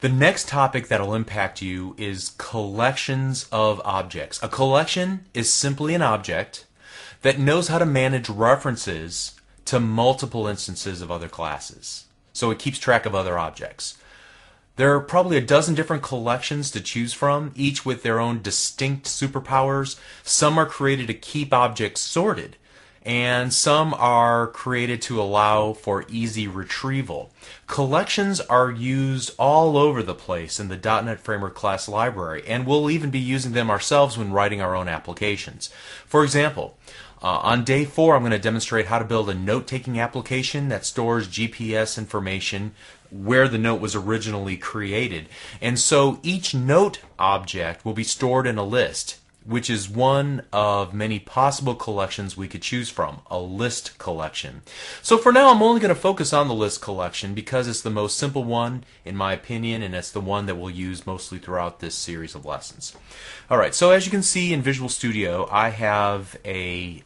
The next topic that'll impact you is collections of objects. A collection is simply an object that knows how to manage references to multiple instances of other classes. So it keeps track of other objects. There are probably a dozen different collections to choose from, each with their own distinct superpowers. Some are created to keep objects sorted, and some are created to allow for easy retrieval. Collections are used all over the place in the .NET Framework class library, and we'll even be using them ourselves when writing our own applications. For example, on day 4, I'm going to demonstrate how to build a note-taking application that stores GPS information where the note was originally created. And so each note object will be stored in a list, which is one of many possible collections we could choose from, a list collection. So for now, I'm only going to focus on the list collection because it's the most simple one, in my opinion, and it's the one that we'll use mostly throughout this series of lessons. Alright, so as you can see in Visual Studio, I have a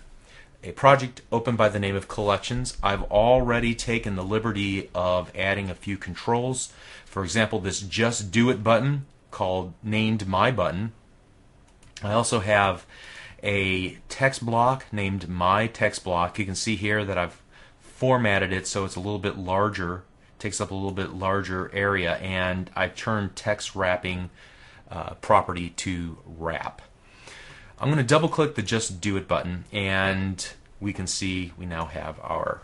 project open by the name of Collections. I've already taken the liberty of adding a few controls. For example, this Just Do It button named My Button. I also have a text block named My Text Block. You can see here that I've formatted it so it's a little bit larger, takes up a little bit larger area, and I've turned text wrapping property to wrap. I'm going to double click the Just Do It button, and we can see we now have our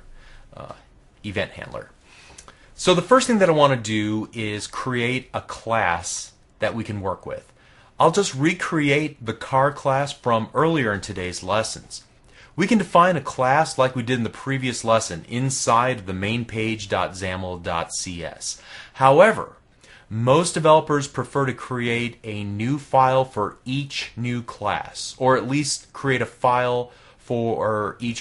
event handler. So the first thing that I want to do is create a class that we can work with. I'll just recreate the car class from earlier in today's lessons. We can define a class like we did in the previous lesson inside the main page.xaml.cs. However, most developers prefer to create a new file for each new class, or at least create a file for each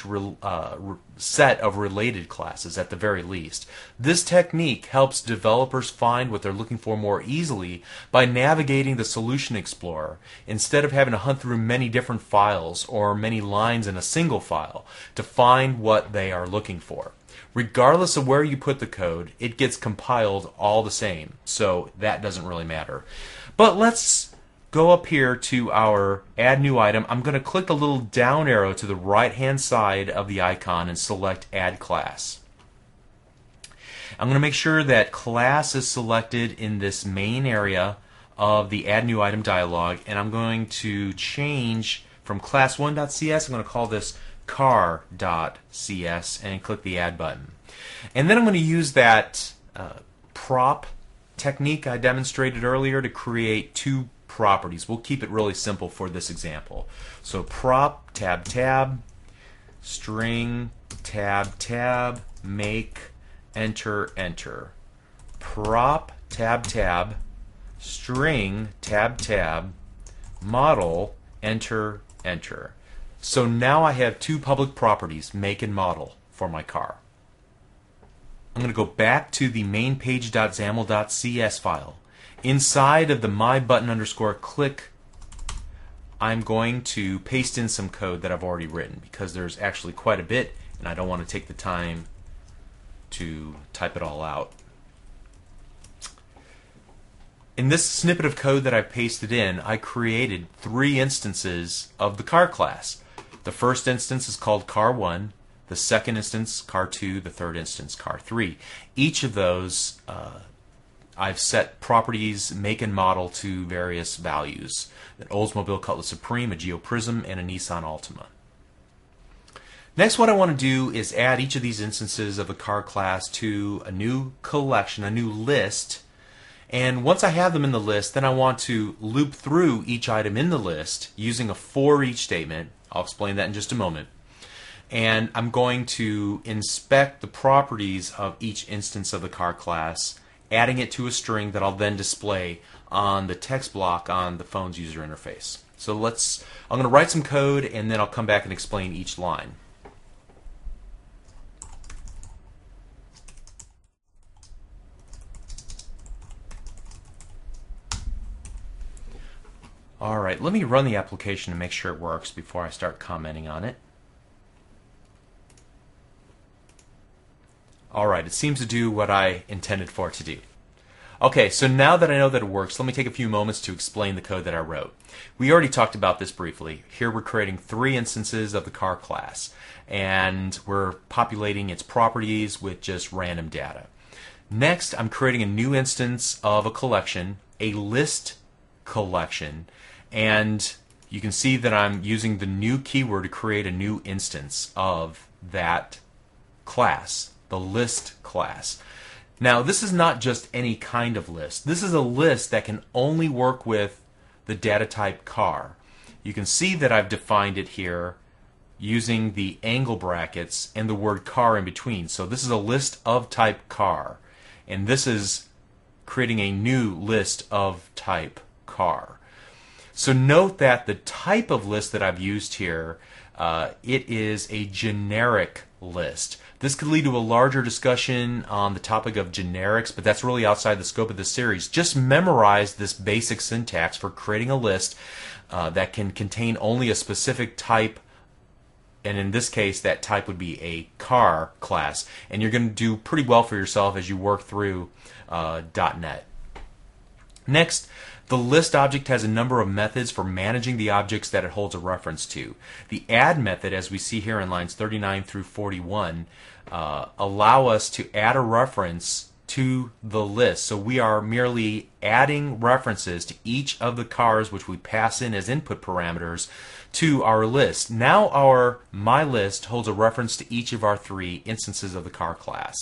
set of related classes at the very least. This technique helps developers find what they're looking for more easily by navigating the Solution Explorer instead of having to hunt through many different files or many lines in a single file to find what they are looking for. Regardless of where you put the code, it gets compiled all the same, so that doesn't really matter. But let's go up here to our Add New Item. I'm going to click the little down arrow to the right hand side of the icon and select Add Class. I'm going to make sure that Class is selected in this main area of the Add New Item dialog, and I'm going to change from class1.cs. I'm going to call this car.cs and click the Add button. And then I'm going to use that prop technique I demonstrated earlier to create two properties. We'll keep it really simple for this example. So prop tab string tab make enter enter. Prop tab string tab model enter enter. So now I have two public properties, make and model, for my car. I'm going to go back to the main page.xaml.cs file. Inside of the my button underscore click, I'm going to paste in some code that I've already written because there's actually quite a bit and I don't want to take the time to type it all out. In this snippet of code that I pasted in, I created 3 instances of the car class. The first instance is called car1, the second instance car2, the third instance car3. Each of those I've set properties, make and model to various values. An Oldsmobile Cutlass Supreme, a GeoPrism, and a Nissan Altima. Next, what I want to do is add each of these instances of the car class to a new collection, a new list. And once I have them in the list, then I want to loop through each item in the list using a for each statement. I'll explain that in just a moment. And I'm going to inspect the properties of each instance of the car class, adding it to a string that I'll then display on the text block on the phone's user interface. So I'm going to write some code and then I'll come back and explain each line. Alright, let me run the application to make sure it works before I start commenting on it. Alright, it seems to do what I intended for it to do. Okay, so now that I know that it works, let me take a few moments to explain the code that I wrote. We already talked about this briefly. Here we're creating 3 instances of the car class, and we're populating its properties with just random data. Next, I'm creating a new instance of a collection, a list collection, and you can see that I'm using the new keyword to create a new instance of that class, the list class. Now, this is not just any kind of list. This is a list that can only work with the data type car. You can see that I've defined it here using the angle brackets and the word car in between. So this is a list of type car, and this is creating a new list of type car. So note that the type of list that I've used here, it is a generic list. This could lead to a larger discussion on the topic of generics, but that's really outside the scope of the series. Just memorize this basic syntax for creating a list that can contain only a specific type, and in this case that type would be a car class, and you're going to do pretty well for yourself as you work through .NET. Next, the list object has a number of methods for managing the objects that it holds a reference to. The add method, as we see here in lines 39 through 41, allow us to add a reference to the list. So we are merely adding references to each of the cars which we pass in as input parameters to our list. Now our myList holds a reference to each of our 3 instances of the car class.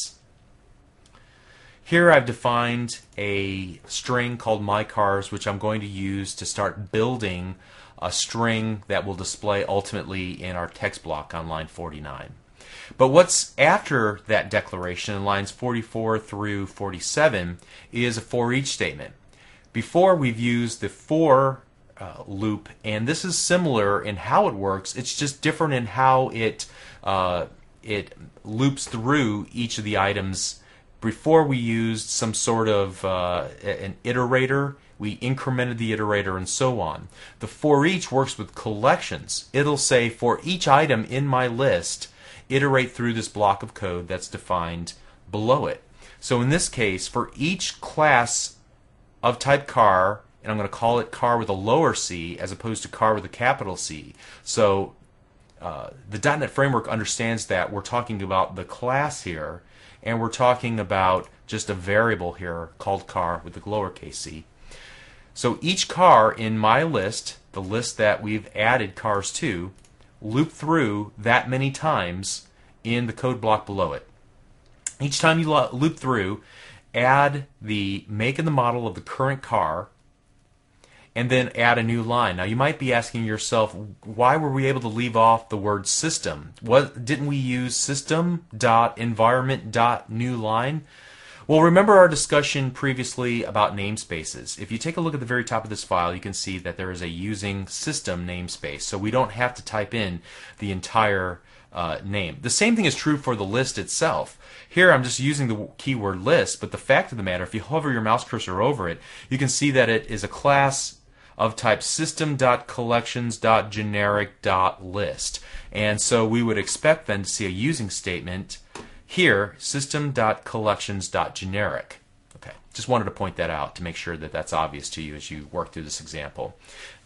Here I've defined a string called myCars, which I'm going to use to start building a string that will display ultimately in our text block on line 49. But what's after that declaration in lines 44 through 47 is a for each statement. Before, we've used the for loop, and this is similar in how it works. It's just different in how it loops through each of the items. Before, we used some sort of an iterator. We incremented the iterator and so on. The for each works with collections. It'll say for each item in my list, iterate through this block of code that's defined below it. So in this case, for each class of type car, and I'm going to call it car with a lower c as opposed to car with a capital C. So the .NET Framework understands that we're talking about the class here, and we're talking about just a variable here called car with the lowercase c. So each car in my list, the list that we've added cars to, loop through that many times in the code block below it. Each time you loop through, add the make and the model of the current car, and then add a new line. Now you might be asking yourself, why were we able to leave off the word system? Didn't we use system.environment.newLine? Well, remember our discussion previously about namespaces. If you take a look at the very top of this file, you can see that there is a using system namespace, so we don't have to type in the entire name. The same thing is true for the list itself. Here I'm just using the keyword list, but the fact of the matter, if you hover your mouse cursor over it, you can see that it is a class of type system.collections.generic.list. And so we would expect then to see a using statement here, system.collections.generic. Okay, just wanted to point that out to make sure that that's obvious to you as you work through this example.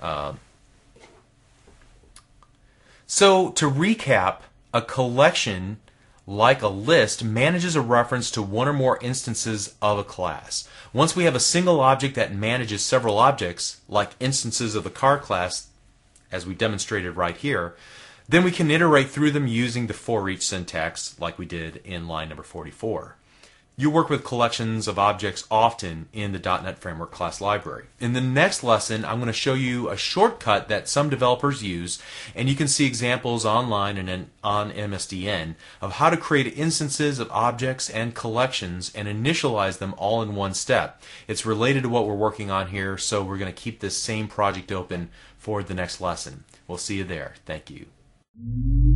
So to recap, a collection, like a list, manages a reference to one or more instances of a class. Once we have a single object that manages several objects, like instances of the car class, as we demonstrated right here, then we can iterate through them using the for each syntax like we did in line number 44. You work with collections of objects often in the .NET Framework class library. In the next lesson, I'm going to show you a shortcut that some developers use, and you can see examples online and on MSDN of how to create instances of objects and collections and initialize them all in one step. It's related to what we're working on here, so we're going to keep this same project open for the next lesson. We'll see you there. Thank you.